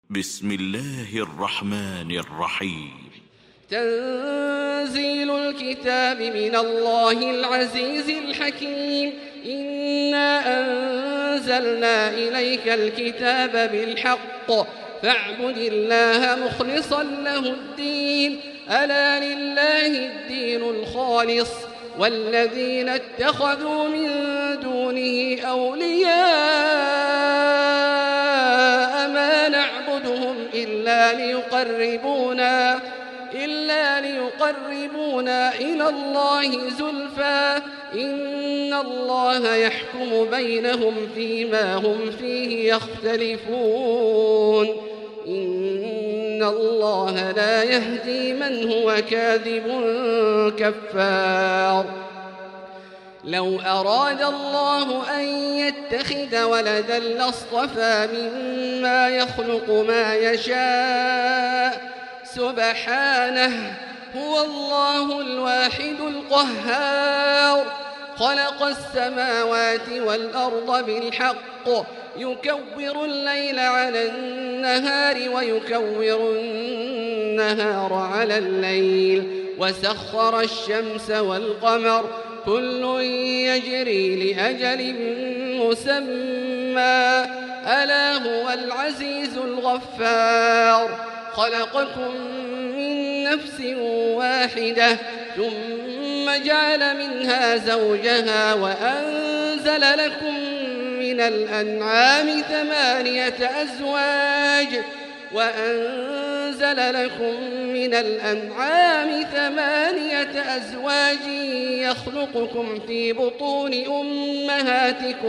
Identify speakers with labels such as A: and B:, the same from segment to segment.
A: بسم الله الرحمن الرحيم.
B: تنزيل الكتاب من الله العزيز الحكيم. إنا أنزلنا إليك الكتاب بالحق فاعبد الله مخلصا له الدين. ألا لله الدين الخالص والذين اتخذوا من دونه أولياء ما نعبدهم إلا ليقربونا إلى الله زلفى إن الله يحكم بينهم فيما هم فيه يختلفون. إن الله لا يهدي من هو كاذب كفار. لو أراد الله أن يتخذ ولدا لاصطفى مما يخلق ما يشاء سبحانه هو الله الواحد القهار. خلق السماوات والأرض بالحق يكور الليل على النهار ويكور النهار على الليل وسخر الشمس والقمر كل يجري لأجل مسمى ألا هو العزيز الغفار. خلقكم من نفس واحدة ثم جعل منها زوجها وأنزل لكم من الأنعام ثمانية أزواج يخلقكم في بطون أمهاتكم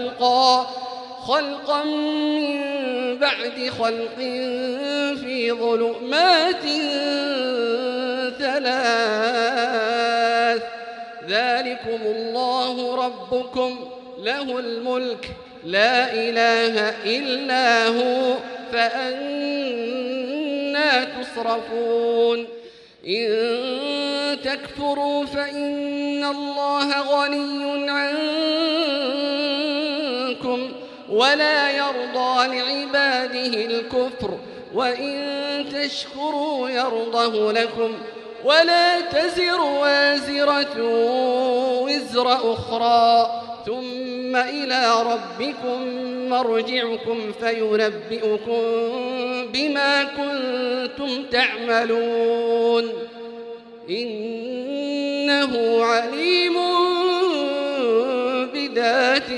B: خلقا من بعد خلق في ظلمات ثلاث. ذلكم الله ربكم له الملك لا إله إلا هو فأنى تصرفون. إن تكفروا فإن الله غني عنكم ولا يرضى لعباده الكفر وإن تشكروا يرضه لكم ولا تزر وازرة وزر أخرى ثم إلى ربكم مرجعكم فينبئكم بما كنتم تعملون. إنه عليم بذات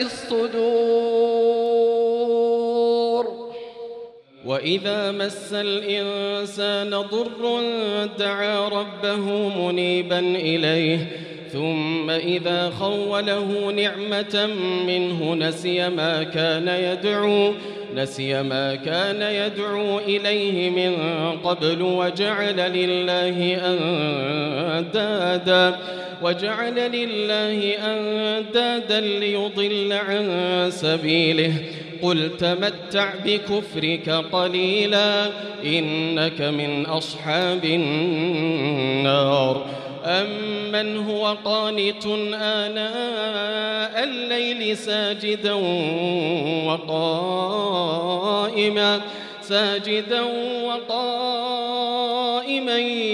B: الصدور.
C: وإذا مس الإنسان ضر دعا ربه منيبا إليه ثم إذا خوله نعمة منه نسي ما كان يدعو إليه من قبل وجعل لله أندادا ليضل عن سبيله. قل تمتع بكفرك قليلا إنك من أصحاب النار. أمن هو قانت آناء الليل ساجدا وقائما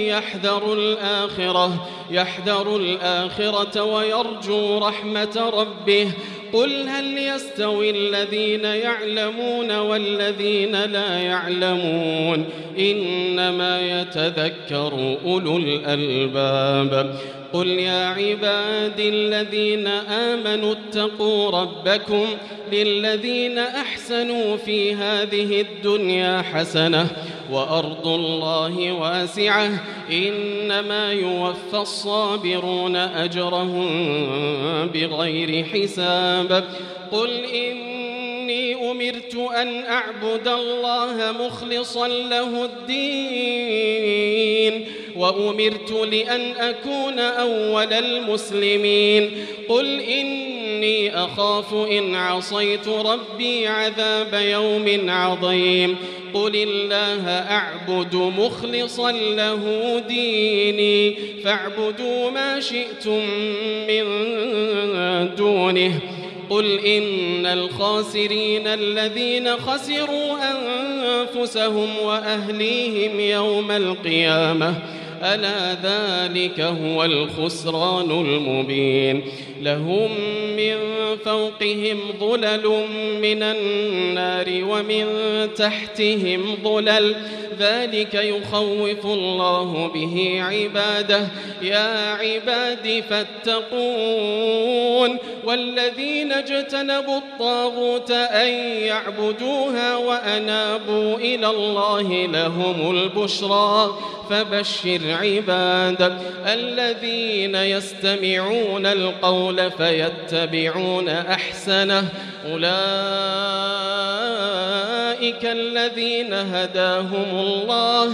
C: يحذر الآخرة ويرجو رحمة ربه. قل هل يستوي الذين يعلمون والذين لا يعلمون إنما يتذكر أولو الألباب. قل يا عبادي الذين آمنوا اتقوا ربكم للذين أحسنوا في هذه الدنيا حسنة وأرض الله واسعة إنما يوفى الصابرون أجرهم بغير حساب. قل إني أمرت أن أعبد الله مخلصا له الدين وأمرت لأن أكون أول المسلمين. قل إني أخاف إن عصيت ربي عذاب يوم عظيم. قل الله أعبد مخلصا له ديني فاعبدوا ما شئتم من دونه قل إن الخاسرين الذين خسروا أنفسهم وأهليهم يوم القيامة ألا ذلك هو الخسران المبين لهم من فوقهم ظلل من النار ومن تحتهم ظلل ذلك يخوف الله به عباده يا عباد فاتقون والذين اجتنبوا الطاغوت أن يعبدوها وأنابوا إلى الله لهم البشرى فبشر عباد الذين يستمعون القول فيتبعون أحسنه أولئك الذين هداهم الله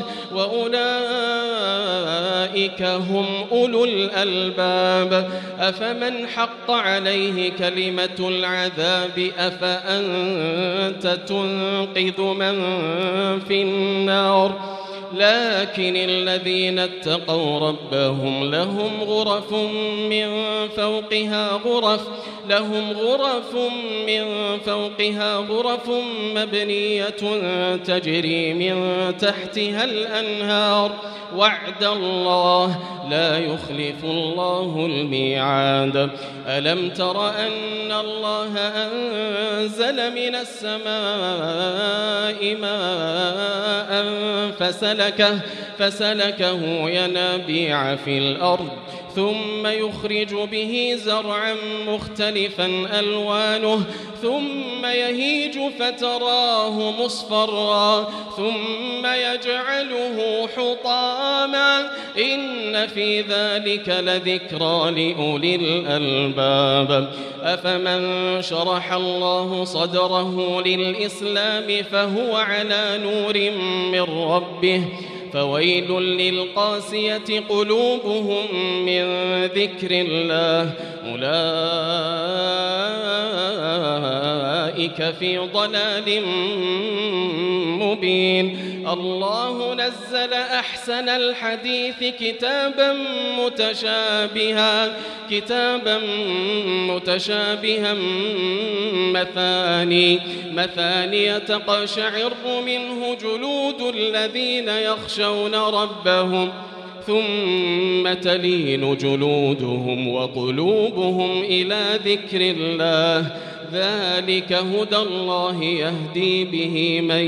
C: وأولئك هم أولو الألباب أفمن حق عليه كلمة العذاب أفأنت تنقذ من في النار لكن الذين اتقوا ربهم لهم غرف من فوقها غرف مبنية تجري من تحتها الأنهار وعد الله لا يخلف الله الميعاد ألم تر أن الله أنزل من السماء ماء فسلكه ينابيع في الأرض ثم يخرج به زرعا مختلفا ألوانه ثم يهيج فتراه مصفرا ثم يجعله حطاما إن في ذلك لذكرى لأولي الألباب أفمن شرح الله صدره للإسلام فهو على نور من ربه فويل للقاسية قلوبهم من ذكر الله أولئك في ضلال مبين الله نزل أحسن الحديث كتابا متشابها مثاني تقشعر منه جلود الذين يخشون ربهم ثم تلين جلودهم وقلوبهم إلى ذكر الله ذلك هدى الله يهدي به من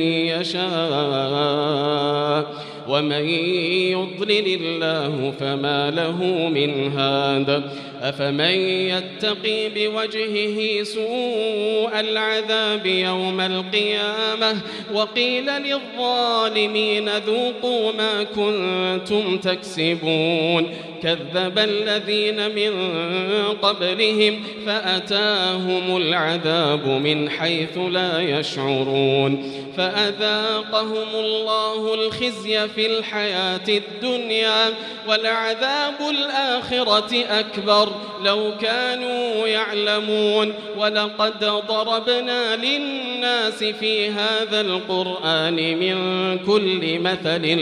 C: يشاء ومن يضلل الله فما له من هاد أفمن يتقي بوجهه سوء العذاب يوم القيامة وقيل للظالمين ذوقوا ما كنتم تكسبون كذب الذين من قبلهم فأتاهم العذاب من حيث لا يشعرون فأذاقهم الله الخزي في الحياة الدنيا ولعذاب الآخرة أكبر لو كانوا يعلمون ولقد ضربنا للناس في هذا القرآن من كل مثل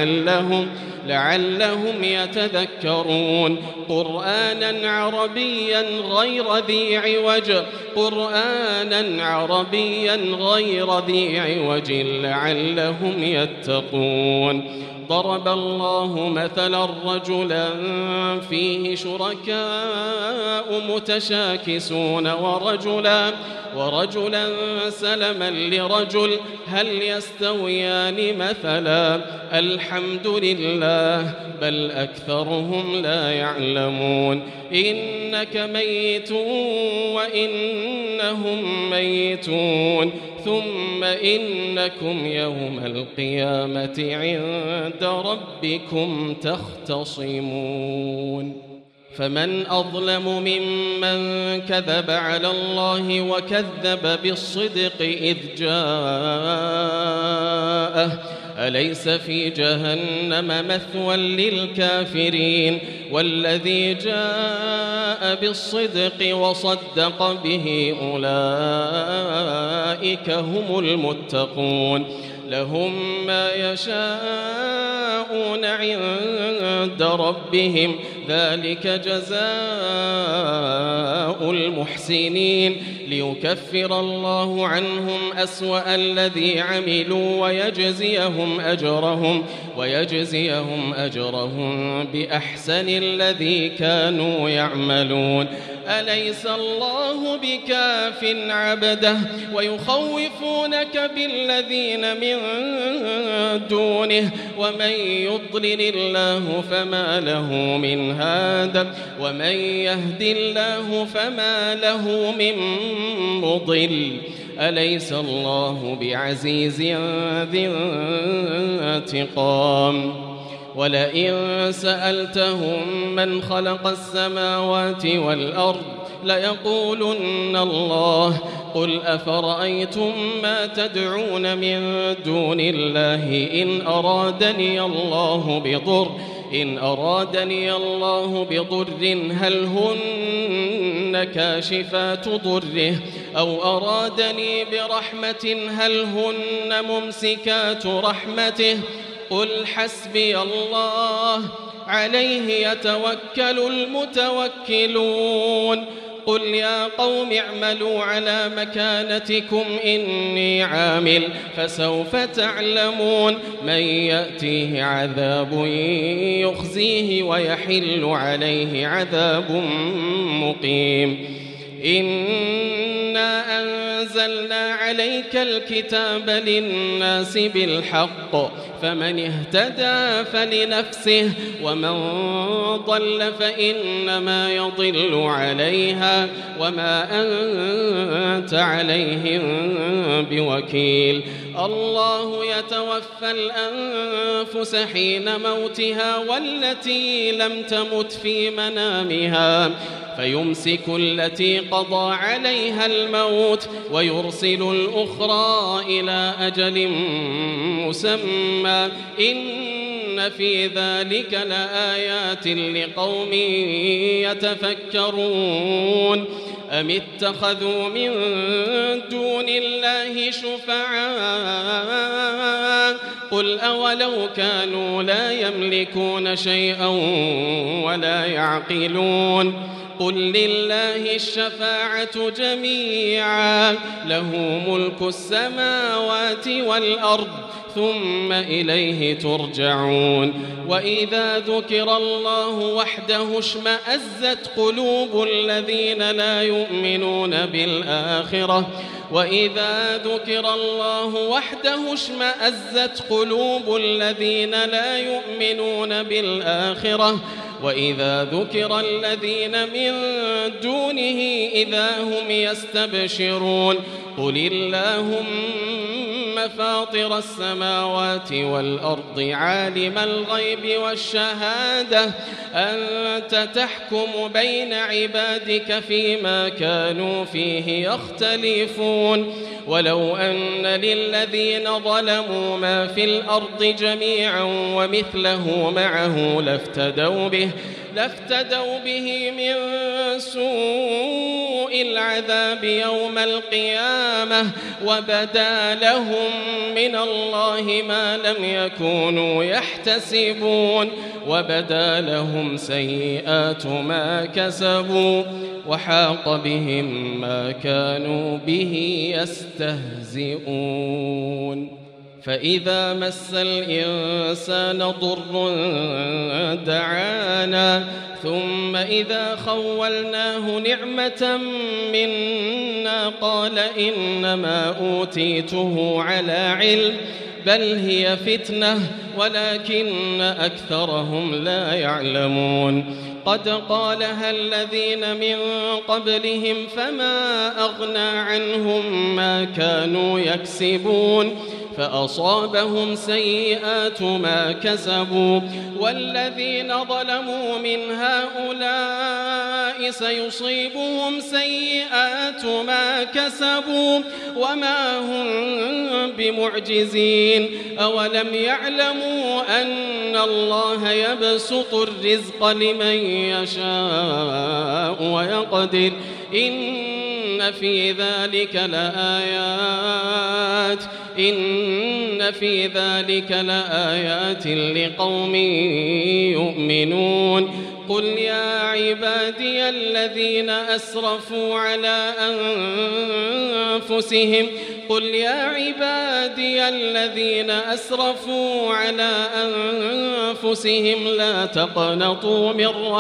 C: لعلهم يتذكرون قرآنا عربيا غير ذي عوج لعلهم يتقون ضرب الله مثلا رجلا فيه شركاء متشاكسون ورجلا سلما لرجل هل يستويان مثلا الحمد لله بل أكثرهم لا يعلمون إنك ميت وإنهم ميتون ثم إنكم يوم القيامة عند ربكم تختصمون فمن أظلم ممن كذب على الله وكذب بالصدق إذ جاءه أليس في جهنم مثوى للكافرين والذي جاء بالصدق وصدق به أولئك هم المتقون لهم ما يشاءون عند ربهم ذلك جزاء المحسنين ليكفر الله عنهم أسوأ الذي عملوا ويجزيهم أجرهم بأحسن الذي كانوا يعملون. أليس الله بكاف عبده ويخوفونك بالذين من دونه ومن يضلل الله فما له من هاد ومن يهد الله فما له من مضل. أليس الله بعزيز ذي انتقام. ولئن سألتهم من خلق السماوات والأرض ليقولن الله قل أفرأيتم ما تدعون من دون الله إن أرادني الله بضر هل هن كاشفات ضره أو أرادني برحمة هل هن ممسكات رحمته قل حسبي الله عليه يتوكل المتوكلون. قل يا قوم اعملوا على مكانتكم إني عامل فسوف تعلمون من يأتيه عذاب يخزيه ويحل عليه عذاب مقيم. إنا أنزلنا عليك الكتاب للناس بالحق فمن اهتدى فلنفسه ومن ضل فإنما يضل عليها وما أنت عليهم بوكيل. الله يتوفى الأنفس حين موتها والتي لم تمت في منامها فيمسك التي قضى عليها الموت ويرسل الأخرى إلى أجل مسمى إن في ذلك لآيات لقوم يتفكرون. أم اتخذوا من دون الله شفعاء قل أولو كانوا لا يملكون شيئا ولا يعقلون قل لله الشفاعة جميعا له ملك السماوات والأرض ثم إليه ترجعون. وإذا ذكر الله وحده اشمأزت قلوب الذين لا يؤمنون بالآخرة وإذا ذكر الله وحده اشمأزت قلوب الذين لا يؤمنون بالآخرة وإذا ذكر الذين من دونه إذا هم يستبشرون. قل اللهم فاطر السماوات والأرض عالم الغيب والشهادة أنت تحكم بين عبادك فيما كانوا فيه يختلفون. ولو أن للذين ظلموا ما في الأرض جميعا ومثله معه لافتدوا به من سوء العذاب يوم القيامة وبدا لهم من الله ما لم يكونوا يحتسبون وبدا لهم سيئات ما كسبوا وحاق بهم ما كانوا به يستهزئون. فإذا مس الإنسان ضر دعانا ثم إذا خولناه نعمة منا قال إنما أوتيته على علم بل هي فتنة ولكن أكثرهم لا يعلمون. قد قالها الذين من قبلهم فما أغنى عنهم ما كانوا يكسبون فأصابهم سيئات ما كسبوا والذين ظلموا من هؤلاء سيصيبهم سيئات ما كسبوا وما هم بمعجزين. أولم يعلموا أن الله يبسط الرزق لمن يشاء ويقدر إن في ذلك لآيات إن في ذلك لآيات لقوم يؤمنون قل يا عبادي الذين أسرفوا على أنفسهم لا تقنطوا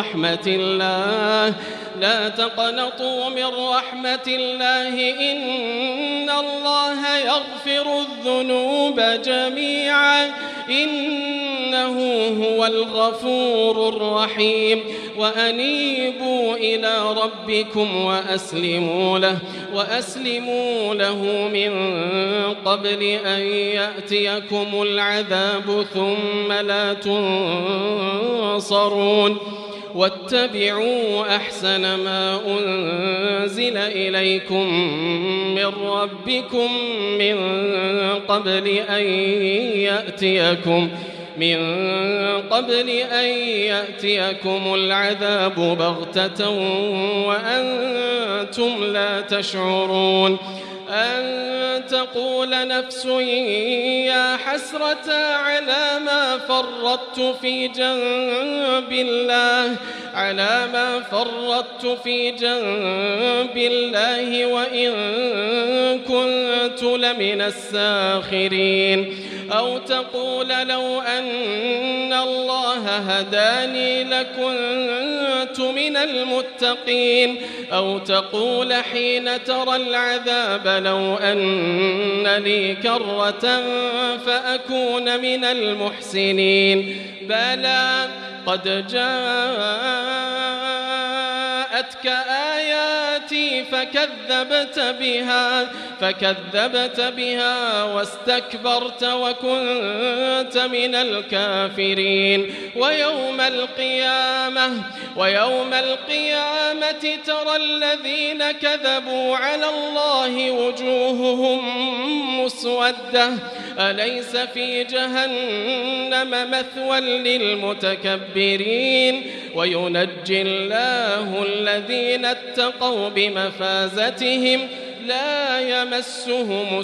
C: من رحمة الله إن الله يغفر الذنوب جميعا إنه هو الغفور الرحيم وأنيبوا إلى ربكم وأسلموا له من قبل أن يأتيكم العذاب ثم لا تنصرون واتبعوا أحسن ما أنزل إليكم من ربكم من قبل أن يأتيكم العذاب بغتة وأنتم لا تشعرون أن تقول نفس يا حسرة على ما فرطت في جنب الله وإن كنت لمن الساخرين أو تقول لو أن الله هداني لكنت من المتقين أو تقول حين ترى العذاب لو أن لي كرة فأكون من المحسنين بلى قد جاءتك آياتي فكذبت بها واستكبرت وكنت من الكافرين ويوم القيامة ترى الذين كذبوا على الله وجوههم مسودة أليس في جهنم مثوى للمتكبرين وينجي الله الذين اتقوا بمفازتهم لا يمسهم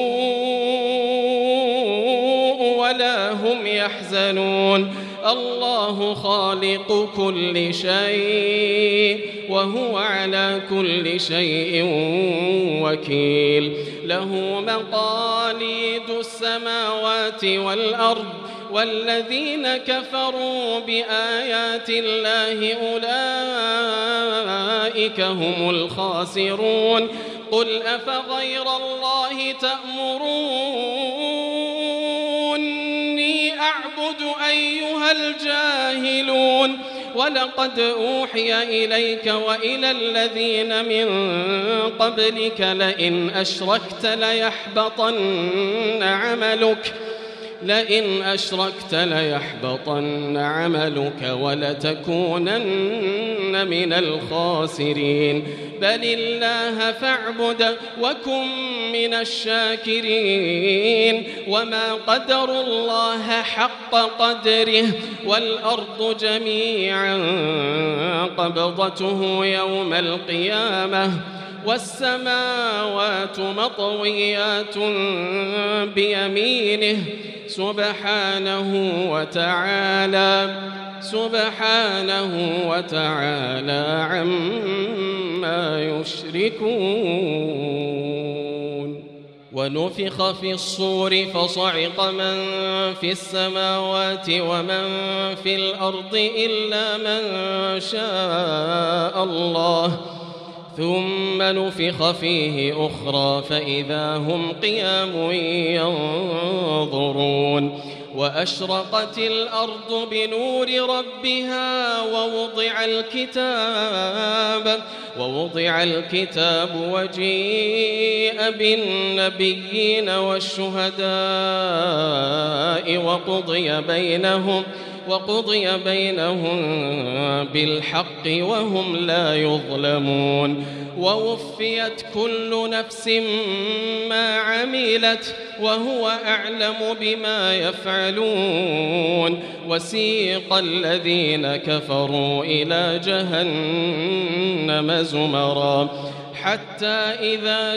C: السوء ولا هم يحزنون الله خالق كل شيء وهو على كل شيء وكيل له مقاليد السماوات والأرض والذين كفروا بآيات الله أولئك هم الخاسرون قل أفغير الله تأمروني أعبد أيها الجاهلون ولقد أوحي إليك وإلى الذين من قبلك لئن أشركت ليحبطن عملك ولتكونن من الخاسرين بل الله فاعبد وكن من الشاكرين وما قدروا الله حق قدره والأرض جميعا قبضته يوم القيامة والسماوات مطويات بيمينه سبحانه وتعالى عما يشركون ونفخ في الصور فصعق من في السماوات ومن في الأرض إلا من شاء الله ثم نفخ فيه أخرى فإذا هم قيام ينظرون وأشرقت الأرض بنور ربها ووضع الكتاب وجيء بالنبيين والشهداء وقضي بينهم بالحق وهم لا يظلمون ووفيت كل نفس ما عملت وهو أعلم بما يفعلون وسيق الذين كفروا إلى جهنم زمرا حتى إذا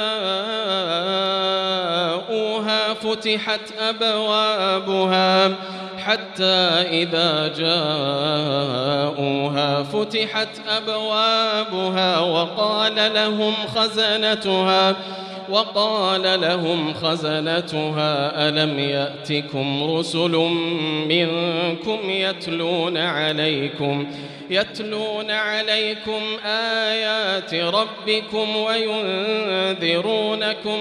C: جاءوها فتحت أبوابها وقال لهم خزنتها ألم يأتكم رسل منكم يتلون عليكم آيات ربكم وينذرونكم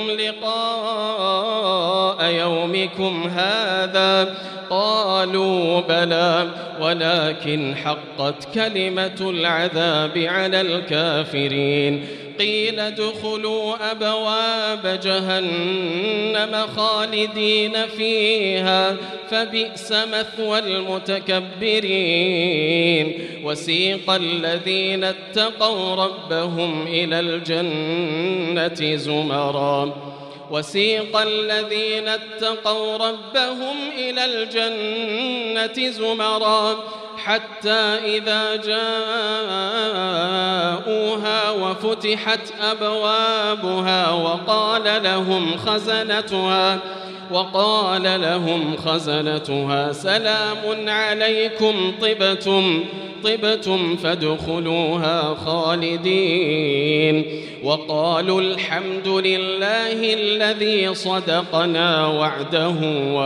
C: لقاء يومكم هذا؟ قالوا بلى ولكن حقت كلمة العذاب على الكافرين. قيل ادخلوا أبواب جهنم خالدين فيها فبئس مثوى المتكبرين. وسيق الذين اتقوا ربهم إلى الجنة زمرا حتى إذا جاءوها وفتحت أبوابها وقال لهم خزنتها سلام عليكم طبتم فادخلوها خالدين. وقالوا الحمد لله الذي صدقنا وعده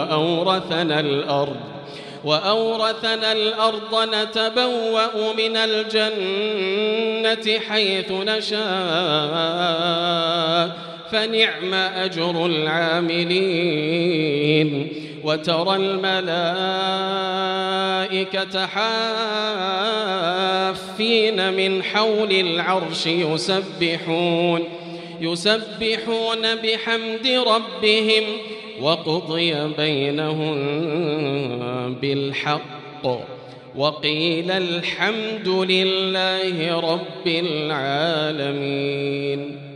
C: وأورثنا الأرض نتبوأ من الجنة حيث نشاء فنعم أجر العاملين. وترى الملائكة حافين من حول العرش يسبحون بحمد ربهم وقضي بينهم بالحق وقيل الحمد لله رب العالمين.